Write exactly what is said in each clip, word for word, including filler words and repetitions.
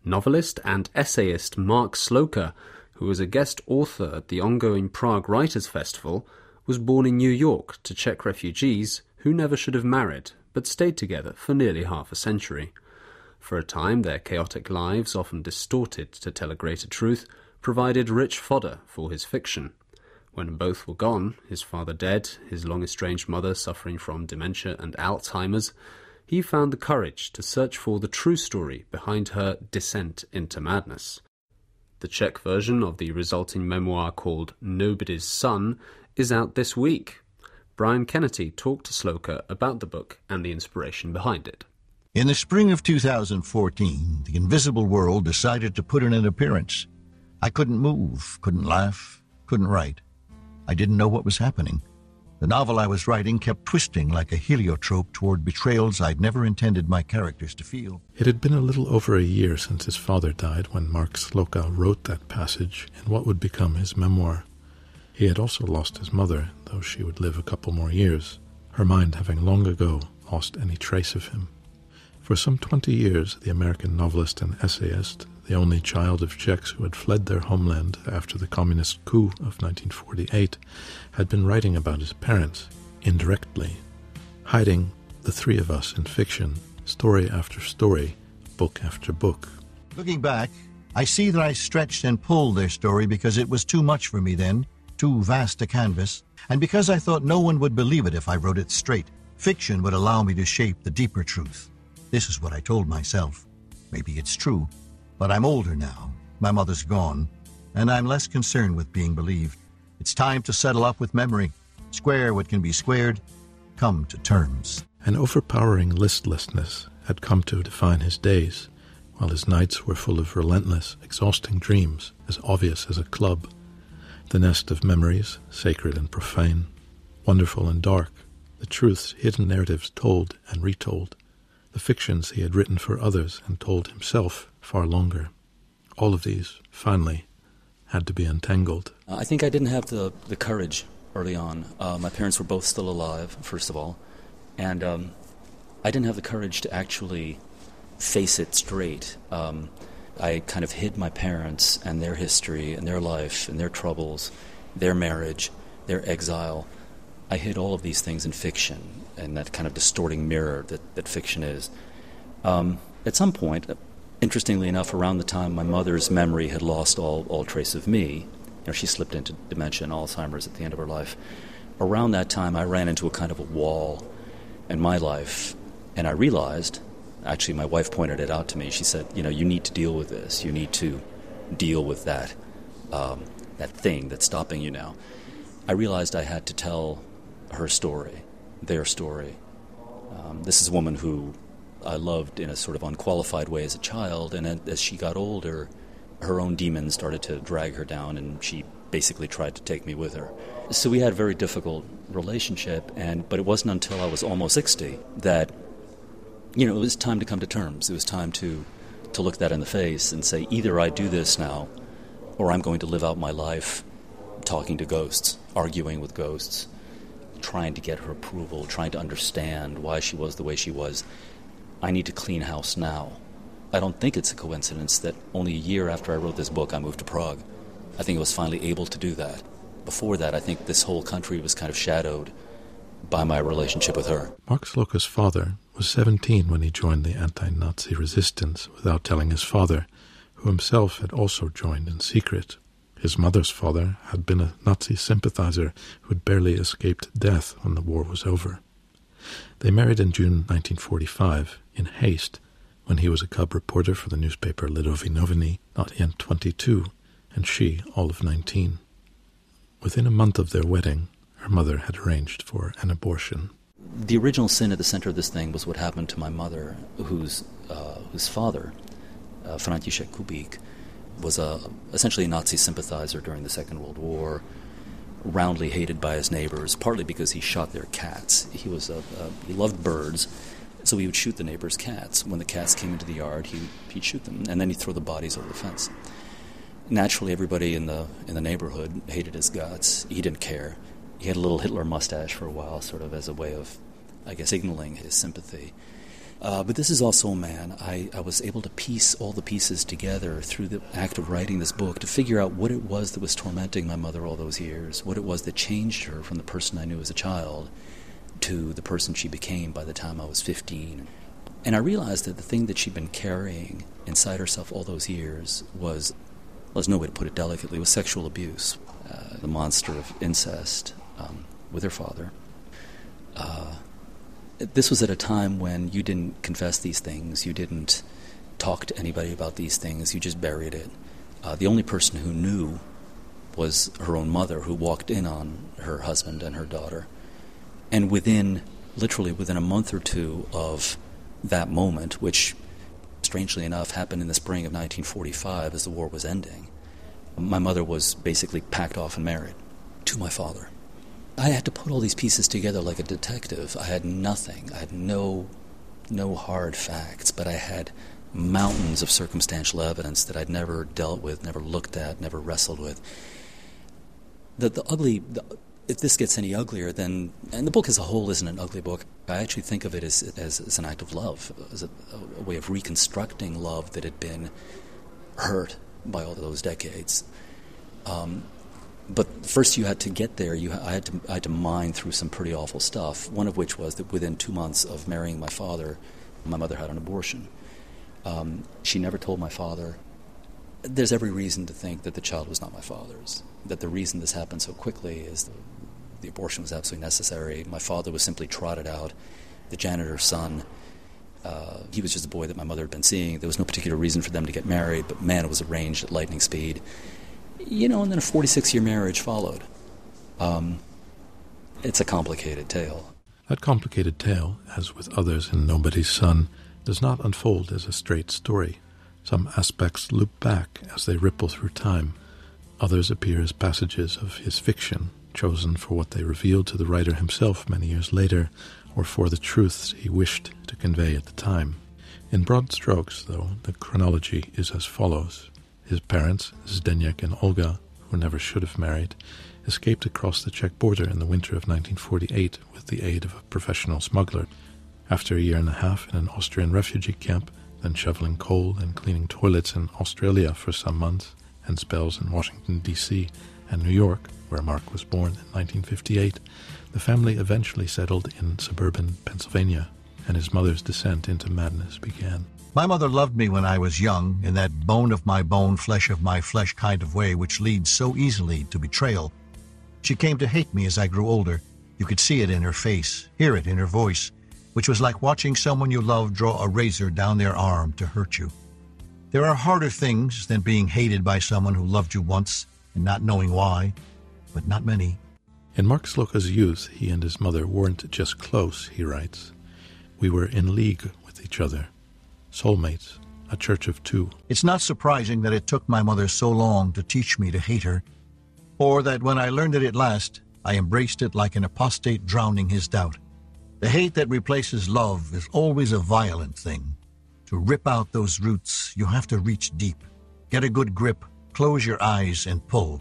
Novelist and essayist Mark Sloker, who was a guest author at the ongoing Prague Writers' Festival, was born in New York to Czech refugees who never should have married, but stayed together for nearly half a century. For a time, their chaotic lives, often distorted to tell a greater truth, provided rich fodder for his fiction. When both were gone, his father dead, his long-estranged mother suffering from dementia and Alzheimer's, he found the courage to search for the true story behind her descent into madness. The Czech version of the resulting memoir, called Nobody's Son, is out this week. Brian Kennedy talked to Sloker about the book and the inspiration behind it. In the spring of two thousand fourteen, the invisible world decided to put in an appearance. I couldn't move, couldn't laugh, couldn't write. I didn't know what was happening. The novel I was writing kept twisting like a heliotrope toward betrayals I'd never intended my characters to feel. It had been a little over a year since his father died when Mark Sloka wrote that passage in what would become his memoir. He had also lost his mother, though she would live a couple more years, her mind having long ago lost any trace of him. For some twenty years, the American novelist and essayist, the only child of Czechs who had fled their homeland after the communist coup of nineteen forty-eight, had been writing about his parents, indirectly, hiding the three of us in fiction, story after story, book after book. Looking back, I see that I stretched and pulled their story because it was too much for me then, too vast a canvas, and because I thought no one would believe it if I wrote it straight. Fiction would allow me to shape the deeper truth. This is what I told myself. Maybe it's true, but I'm older now. My mother's gone, and I'm less concerned with being believed. It's time to settle up with memory, square what can be squared, come to terms. An overpowering listlessness had come to define his days, while his nights were full of relentless, exhausting dreams, as obvious as a club. The nest of memories, sacred and profane, wonderful and dark, the truths hidden narratives told and retold, the fictions he had written for others and told himself far longer. All of these, finally, had to be untangled. I think I didn't have the, the courage early on. Uh, my parents were both still alive, first of all, and um, I didn't have the courage to actually face it straight. Um, I kind of hid my parents and their history and their life and their troubles, their marriage, their exile. I hid all of these things in fiction and that kind of distorting mirror that, that fiction is. Um, at some point, interestingly enough, around the time my mother's memory had lost all, all trace of me, you know, she slipped into dementia and Alzheimer's at the end of her life. Around that time, I ran into a kind of a wall in my life, and I realized, actually my wife pointed it out to me, she said, you know, you need to deal with this. You need to deal with that, um, that thing that's stopping you now. I realized I had to tell her story, their story. Um, this is a woman who I loved in a sort of unqualified way as a child, and as she got older, her own demons started to drag her down, and she basically tried to take me with her. So we had a very difficult relationship, and but it wasn't until I was almost sixty that, you know, it was time to come to terms. It was time to, to look that in the face and say, either I do this now, or I'm going to live out my life talking to ghosts, arguing with ghosts, trying to get her approval, trying to understand why she was the way she was. I need to clean house now. I don't think it's a coincidence that only a year after I wrote this book, I moved to Prague. I think I was finally able to do that. Before that, I think this whole country was kind of shadowed by my relationship with her. Mark Sloka's father was seventeen when he joined the anti-Nazi resistance without telling his father, who himself had also joined in secret. His mother's father had been a Nazi sympathizer who had barely escaped death when the war was over. They married in June nineteen forty-five, in haste, when he was a cub reporter for the newspaper Lidovy Noviny, not yet twenty-two, and she all of nineteen. Within a month of their wedding, her mother had arranged for an abortion. The original sin at the center of this thing was what happened to my mother, whose uh, whose father, uh, František Kubík, was a, essentially a Nazi sympathizer during the Second World War, roundly hated by his neighbors, partly because he shot their cats. He was a, a, he loved birds, so he would shoot the neighbors' cats. When the cats came into the yard, he, he'd shoot them, and then he'd throw the bodies over the fence. Naturally, everybody in the in the neighborhood hated his guts. He didn't care. He had a little Hitler mustache for a while, sort of as a way of, I guess, signaling his sympathy. Uh, but this is also a man. I, I was able to piece all the pieces together through the act of writing this book to figure out what it was that was tormenting my mother all those years, what it was that changed her from the person I knew as a child to the person she became by the time I was fifteen. And I realized that the thing that she'd been carrying inside herself all those years was, well, there's no way to put it delicately, was sexual abuse, uh, the monster of incest um, with her father. Uh, this was at a time when you didn't confess these things, you didn't talk to anybody about these things, you just buried it. Uh, the only person who knew was her own mother, who walked in on her husband and her daughter. And within, literally within a month or two of that moment, which strangely enough happened in the spring of nineteen forty-five as the war was ending, my mother was basically packed off and married to my father. I had to put all these pieces together like a detective. I had nothing. I had no no hard facts, but I had mountains of circumstantial evidence that I'd never dealt with, never looked at, never wrestled with. The, the ugly... The, if this gets any uglier, then, and the book as a whole isn't an ugly book, I actually think of it as as, as an act of love, as a, a way of reconstructing love that had been hurt by all those decades. Um, but first you had to get there. You, I, had to, I had to mine through some pretty awful stuff, one of which was that within two months of marrying my father, my mother had an abortion. Um, she never told my father. There's every reason to think that the child was not my father's, that the reason this happened so quickly is the, the abortion was absolutely necessary. My father was simply trotted out. The janitor's son, uh, he was just a boy that my mother had been seeing. There was no particular reason for them to get married, but man, it was arranged at lightning speed. You know, and then a forty-six-year marriage followed. Um, it's a complicated tale. That complicated tale, as with others in Nobody's Son, does not unfold as a straight story. Some aspects loop back as they ripple through time. Others appear as passages of his fiction, chosen for what they revealed to the writer himself many years later, or for the truths he wished to convey at the time. In broad strokes, though, the chronology is as follows. His parents, Zdeněk and Olga, who never should have married, escaped across the Czech border in the winter of nineteen forty-eight with the aid of a professional smuggler. After a year and a half in an Austrian refugee camp, then shoveling coal and cleaning toilets in Australia for some months, and spells in Washington, D C and New York, where Mark was born in nineteen fifty-eight, the family eventually settled in suburban Pennsylvania, and his mother's descent into madness began. My mother loved me when I was young, in that bone of my bone, flesh of my flesh kind of way which leads so easily to betrayal. She came to hate me as I grew older. You could see it in her face, hear it in her voice, which was like watching someone you love draw a razor down their arm to hurt you. There are harder things than being hated by someone who loved you once and not knowing why, but not many. In Mark Sloka's youth, he and his mother weren't just close, he writes. We were in league with each other, soulmates, a church of two. It's not surprising that it took my mother so long to teach me to hate her, or that when I learned it at last, I embraced it like an apostate drowning his doubt. The hate that replaces love is always a violent thing. To rip out those roots, you have to reach deep, get a good grip, close your eyes and pull.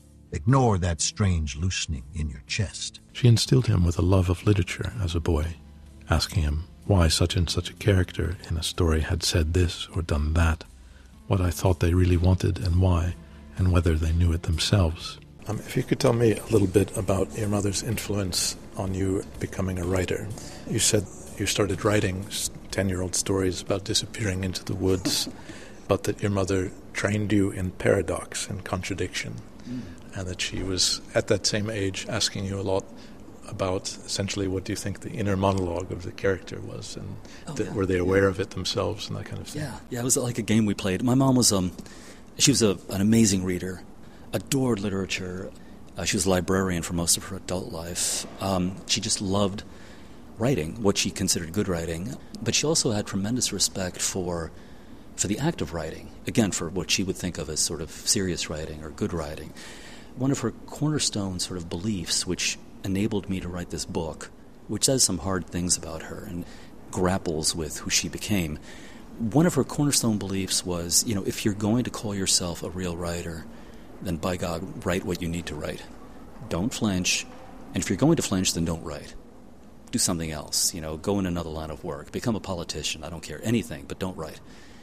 Ignore that strange loosening in your chest. She instilled him with a love of literature as a boy, asking him why such and such a character in a story had said this or done that, what I thought they really wanted and why, and whether they knew it themselves. Um, if you could tell me a little bit about your mother's influence on you becoming a writer. You said you started writing ten-year-old stories about disappearing into the woods, but that your mother trained you in paradox and contradiction, mm. and that she was, at that same age, asking you a lot about essentially what do you think the inner monologue of the character was, and oh, th- yeah. were they aware yeah. of it themselves and that kind of thing? Yeah, yeah, it was like a game we played. My mom was, um, she was a, an amazing reader, adored literature. Uh, she was a librarian for most of her adult life. Um, she just loved writing, what she considered good writing, but she also had tremendous respect for for the act of writing, again, for what she would think of as sort of serious writing or good writing. One of her cornerstone sort of beliefs, which enabled me to write this book, which says some hard things about her and grapples with who she became, one of her cornerstone beliefs was, you know, if you're going to call yourself a real writer, then by God, write what you need to write. Don't flinch, and if you're going to flinch, then don't write. do something else, you know, go in another line of work, become a politician, I don't care, anything, but don't write.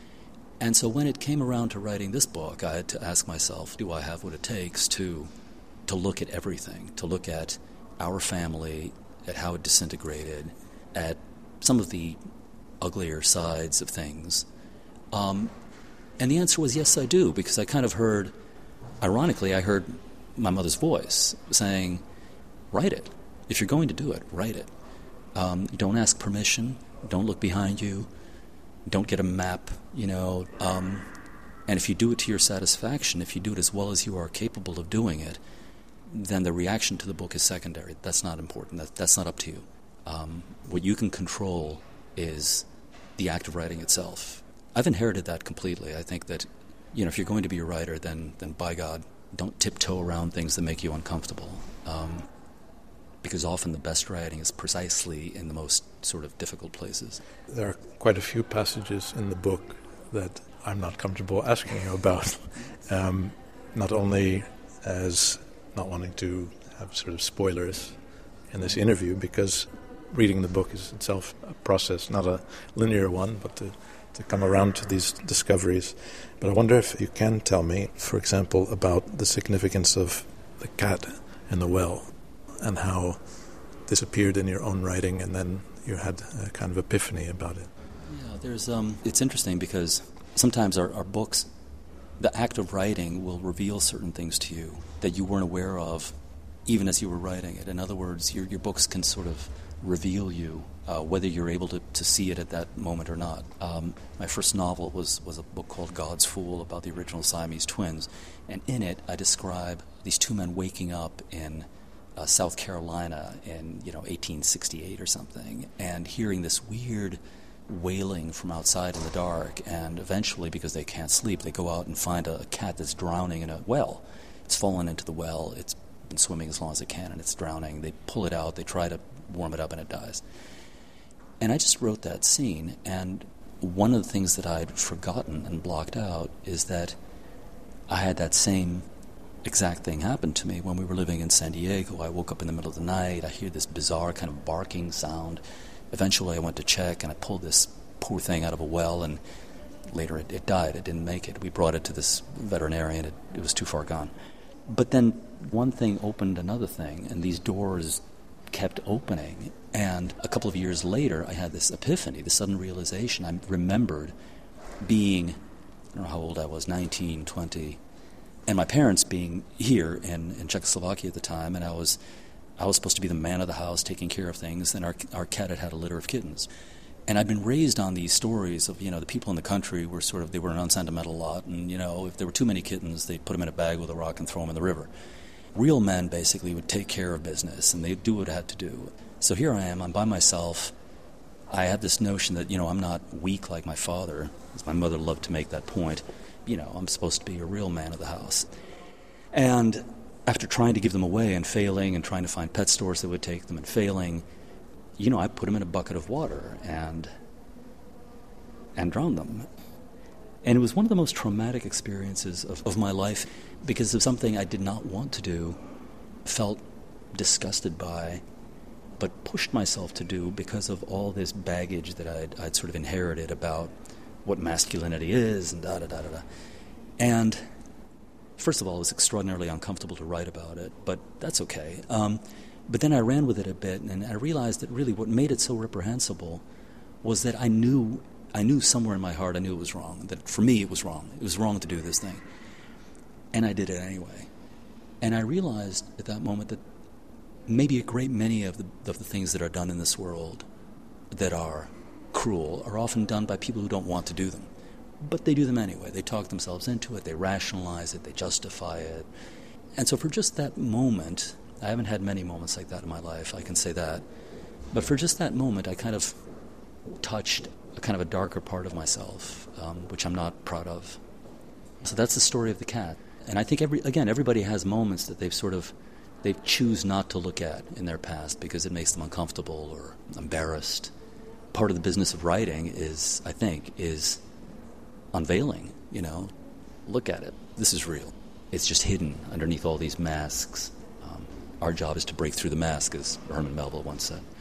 And so when it came around to writing this book, I had to ask myself, do I have what it takes to to look at everything, to look at our family, at how it disintegrated, at some of the uglier sides of things? Um, and the answer was yes, I do, because I kind of heard, ironically, I heard my mother's voice saying, write it. If you're going to do it, write it. Um, don't ask permission. Don't look behind you. Don't get a map, you know. Um, and if you do it to your satisfaction, if you do it as well as you are capable of doing it, then the reaction to the book is secondary. That's not important. That, that's not up to you. Um, what you can control is the act of writing itself. I've inherited that completely. I think that, you know, if you're going to be a writer, then, then by God, don't tiptoe around things that make you uncomfortable. Um, because often the best writing is precisely in the most sort of difficult places. There are quite a few passages in the book that I'm not comfortable asking you about, um, not only as not wanting to have sort of spoilers in this interview, because reading the book is itself a process, not a linear one, but to, to come around to these discoveries. But I wonder if you can tell me, for example, about the significance of the cat in the well, and how this appeared in your own writing, and then you had a kind of epiphany about it. Yeah, there's. Um, it's interesting because sometimes our, our books, the act of writing will reveal certain things to you that you weren't aware of even as you were writing it. In other words, your, your books can sort of reveal you, uh, whether you're able to, to see it at that moment or not. Um, my first novel was, was a book called God's Fool, about the original Siamese twins, and in it I describe these two men waking up in Uh, South Carolina in, you know, eighteen sixty-eight or something, and hearing this weird wailing from outside in the dark, and eventually, because they can't sleep, they go out and find a cat that's drowning in a well. It's fallen into the well, it's been swimming as long as it can, and it's drowning. They pull it out, they try to warm it up, and it dies. And I just wrote that scene, and one of the things that I'd forgotten and blocked out is that I had that same exact thing happened to me when we were living in San Diego. I woke up in the middle of the night. I hear this bizarre kind of barking sound. Eventually I went to check, and I pulled this poor thing out of a well, and later it, it died. It didn't make it. We brought it to this veterinarian. It, it was too far gone. But then one thing opened another thing, and these doors kept opening. And a couple of years later, I had this epiphany, this sudden realization. I remembered being, I don't know how old I was, nineteen, twenty, and my parents being here in, in Czechoslovakia at the time, and I was I was supposed to be the man of the house, taking care of things, and our our cat had had a litter of kittens. And I'd been raised on these stories of, you know, the people in the country were sort of, they were an unsentimental lot, and, you know, if there were too many kittens, they'd put them in a bag with a rock and throw them in the river. Real men basically would take care of business, and they'd do what it had to do. So here I am, I'm by myself. I have this notion that, you know, I'm not weak like my father, as my mother loved to make that point. You know, I'm supposed to be a real man of the house. And after trying to give them away and failing, and trying to find pet stores that would take them and failing, you know, I put them in a bucket of water and and drowned them. And it was one of the most traumatic experiences of, of my life, because of something I did not want to do, felt disgusted by, but pushed myself to do because of all this baggage that I'd, I'd sort of inherited about what masculinity is, and da-da-da-da-da. And first of all, it was extraordinarily uncomfortable to write about it, but that's okay. Um, but then I ran with it a bit, and I realized that really what made it so reprehensible was that I knew, I knew somewhere in my heart I knew it was wrong, that for me it was wrong. It was wrong to do this thing. And I did it anyway. And I realized at that moment that maybe a great many of the, of the things that are done in this world that are cruel are often done by people who don't want to do them. But they do them anyway. They talk themselves into it, they rationalize it, they justify it. And so for just that moment, I haven't had many moments like that in my life, I can say that. But for just that moment, I kind of touched a kind of a darker part of myself, um, which I'm not proud of. So that's the story of the cat. And I think, every again, everybody has moments that they've sort of, they choose not to look at in their past because it makes them uncomfortable or embarrassed. Part of the business of writing is, I think, is unveiling, you know. Look at it. This is real. It's just hidden underneath all these masks. Um, our job is to break through the mask, as Herman Melville once said.